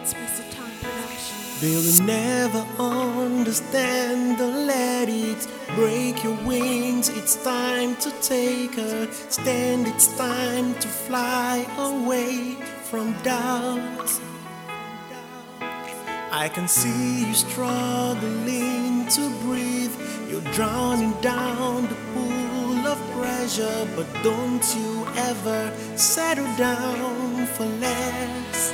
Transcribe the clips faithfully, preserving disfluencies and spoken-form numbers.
Mister Tom Production. They will never understand, don't let it break your wings. It's time to take a stand, it's time to fly away from doubt. I can see you struggling to breathe. You're drowning down the pool of pressure, but don't you ever settle down for less.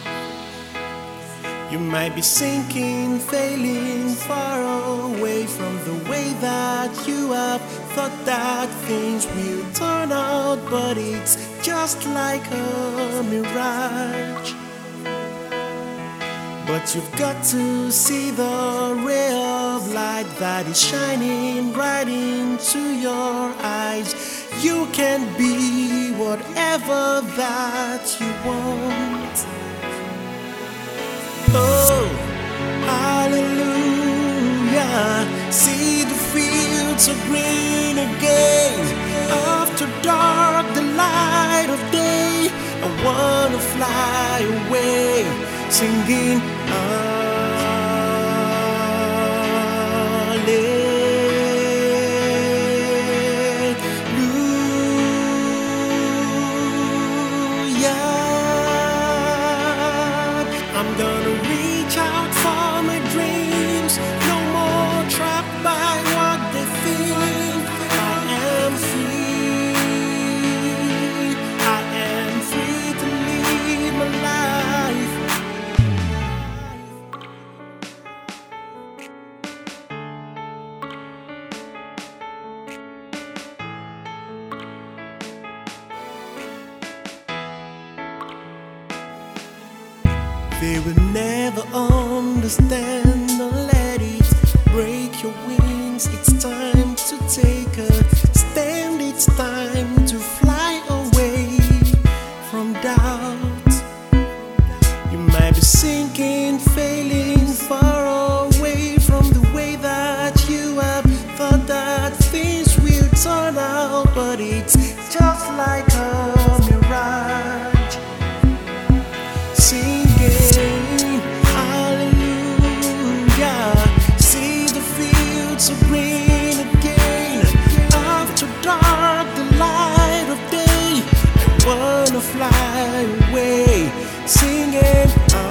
You might be sinking, failing far away from the way that you have thought that things will turn out, but it's just like a mirage. But you've got to see the ray of light that is shining right into your eyes. You can be whatever that you want. Oh, hallelujah. See the fields are green again. After dark, the light of day. I wanna fly away, singing hallelujah. I'm gonna reach out for my dreams, no more trapped by what they think. I am free, I am free to live my life. They will never understand, don't let it break your wings. It's time to take a stand, it's time to fly away from doubt. You might be sinking, failing far away from the way that you have thought that things will turn out, but it's just like a mirage. Singing hallelujah. See the fields are green again. After dark, the light of day. I wanna fly away, singing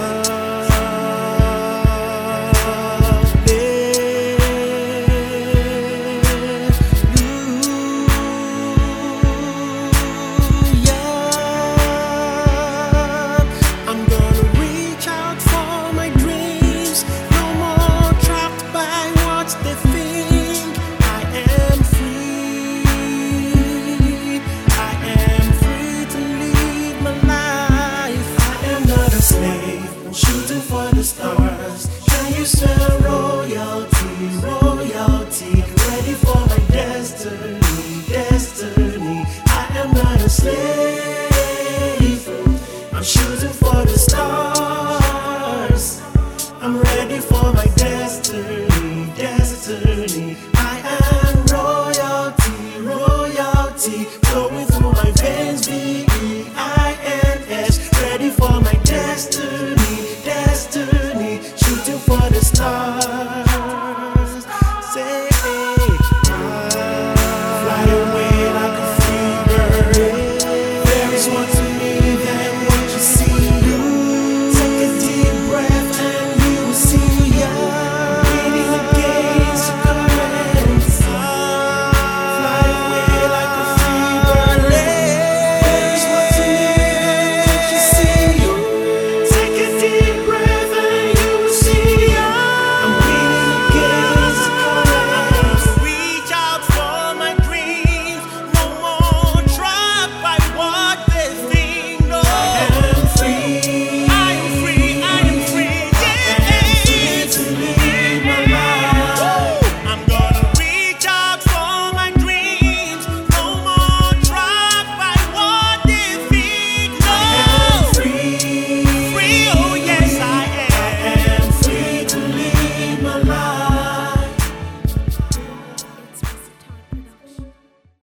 shooting for the stars. Can you smell royalty, royalty? Ready for my destiny, destiny. I am not a slave. I'm shooting for the stars. I'm ready for my destiny, destiny. I am royalty, royalty. Flowing through my veins, V E I N S. Ready for my destiny, destiny, shooting for the stars.